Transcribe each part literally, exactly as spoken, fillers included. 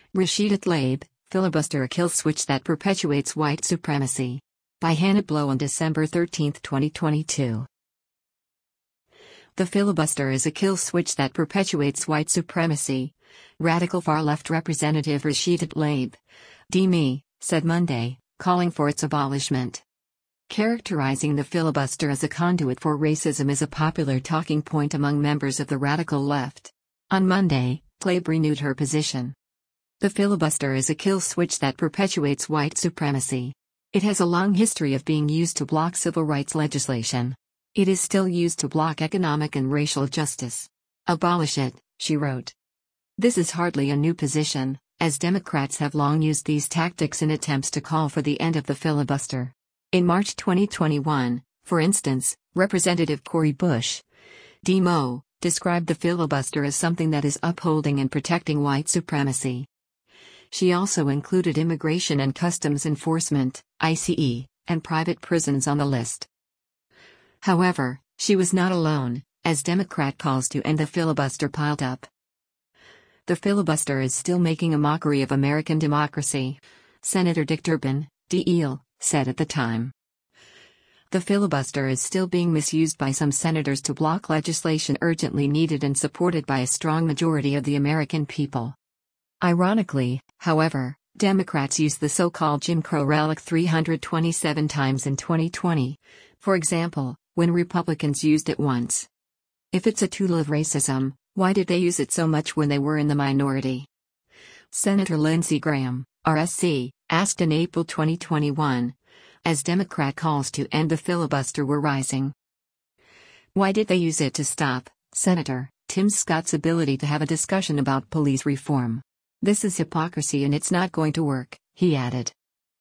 Rashida Tlaib, Filibuster, a kill switch that perpetuates white supremacy. By Hannah Blow on December thirteenth, twenty twenty-two. The filibuster is a kill switch that perpetuates white supremacy, radical far-left Representative Rashida Tlaib, D M E, said Monday, calling for its abolishment. Characterizing the filibuster as a conduit for racism is a popular talking point among members of the radical left. On Monday, Tlaib renewed her position. The filibuster is a kill switch that perpetuates white supremacy. It has a long history of being used to block civil rights legislation. It is still used to block economic and racial justice. Abolish it, she wrote. This is hardly a new position, as Democrats have long used these tactics in attempts to call for the end of the filibuster. In March twenty twenty-one, for instance, Representative Cori Bush, D M O, described the filibuster as something that is upholding and protecting white supremacy. She also included Immigration and Customs Enforcement, I C E, and private prisons on the list. However, she was not alone, as Democrat calls to end the filibuster piled up. The filibuster is still making a mockery of American democracy, Senator Dick Durbin, D L, said at the time. The filibuster is still being misused by some senators to block legislation urgently needed and supported by a strong majority of the American people. Ironically, however, Democrats used the so-called Jim Crow relic three hundred twenty-seven times in twenty twenty, for example, when Republicans used it once. If it's a tool of racism, why did they use it so much when they were in the minority? Senator Lindsey Graham, R S C, asked in April twenty twenty-one, as Democrat calls to end the filibuster were rising. Why did they use it to stop Senator Tim Scott's ability to have a discussion about police reform? This is hypocrisy and it's not going to work, he added.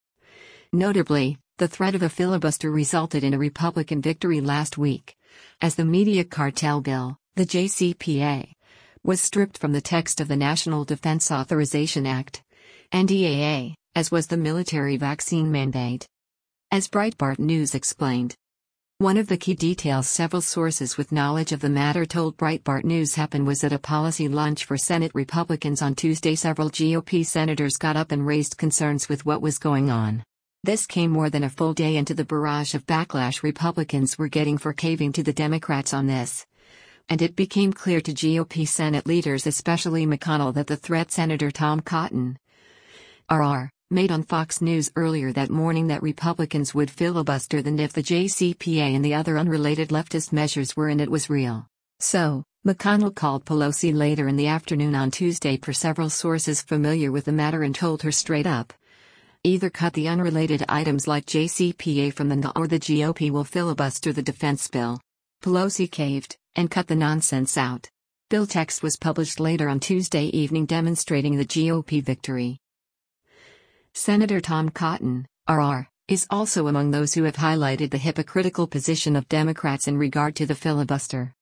Notably, the threat of a filibuster resulted in a Republican victory last week, as the Media Cartel Bill, the J C P A, was stripped from the text of the National Defense Authorization Act, N D A A, as was the military vaccine mandate. As Breitbart News explained. One of the key details several sources with knowledge of the matter told Breitbart News happened was at a policy lunch for Senate Republicans on Tuesday. Several G O P senators got up and raised concerns with what was going on. This came more than a full day into the barrage of backlash Republicans were getting for caving to the Democrats on this. And it became clear to G O P Senate leaders, especially McConnell, that the threat Senator Tom Cotton, R R, made on Fox News earlier that morning that Republicans would filibuster the N if the J C P A and the other unrelated leftist measures were in it was real. So, McConnell called Pelosi later in the afternoon on Tuesday per several sources familiar with the matter and told her straight up. Either cut the unrelated items like J C P A from the N or the G O P will filibuster the defense bill. Pelosi caved, and cut the nonsense out. Bill text was published later on Tuesday evening demonstrating the G O P victory. Senator Tom Cotton, R R, is also among those who have highlighted the hypocritical position of Democrats in regard to the filibuster.